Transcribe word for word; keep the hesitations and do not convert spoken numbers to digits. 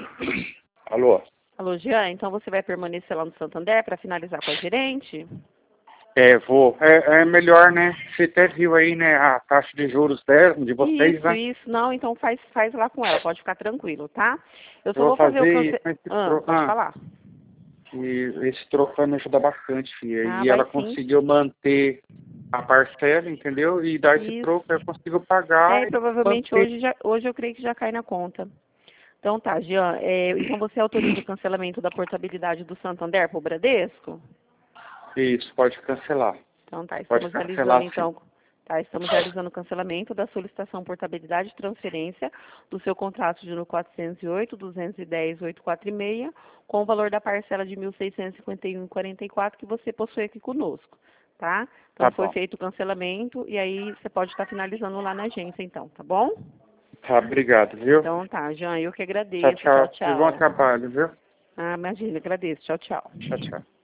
Alô? Alô, Jean, então você vai permanecer lá no Santander para finalizar com a gerente? É, vou. É, é melhor, né? Você até viu aí, né, a taxa de juros dela, de vocês, Isso, né? isso. Não, então faz, faz lá com ela, pode ficar tranquilo, tá? Eu Eu só vou vou fazer o fazer isso, cance... mas esse Ah, troco, pode ah, falar. e esse troco vai me ajudar bastante, filha. Ah, E vai ela sim. conseguiu manter a parcela, entendeu? E dar esse Isso. troco, eu consigo pagar É, e provavelmente manter. hoje, já, hoje eu creio que já cai na conta. Então tá, Jean, é, então você autoriza o cancelamento da portabilidade do Santander para o Bradesco? Isso, pode cancelar. Então tá, Pode estamos realizando cancelar, sim. então, tá, estamos realizando o cancelamento da solicitação portabilidade e transferência do seu contrato de número quatrocentos e oito, duzentos e dez, oitocentos e quarenta e seis, com o valor da parcela de mil seiscentos e cinquenta e um vírgula quarenta e quatro que você possui aqui conosco, tá? Tá Então foi bom. feito o cancelamento e aí você pode estar finalizando lá na agência então, tá bom? Tá, obrigado, viu? Então tá, Jean, eu que Tchau, agradeço, tchau, tchau. E bom tchau. trabalho, viu? Ah, imagina, agradeço, tchau, tchau. Tchau, tchau.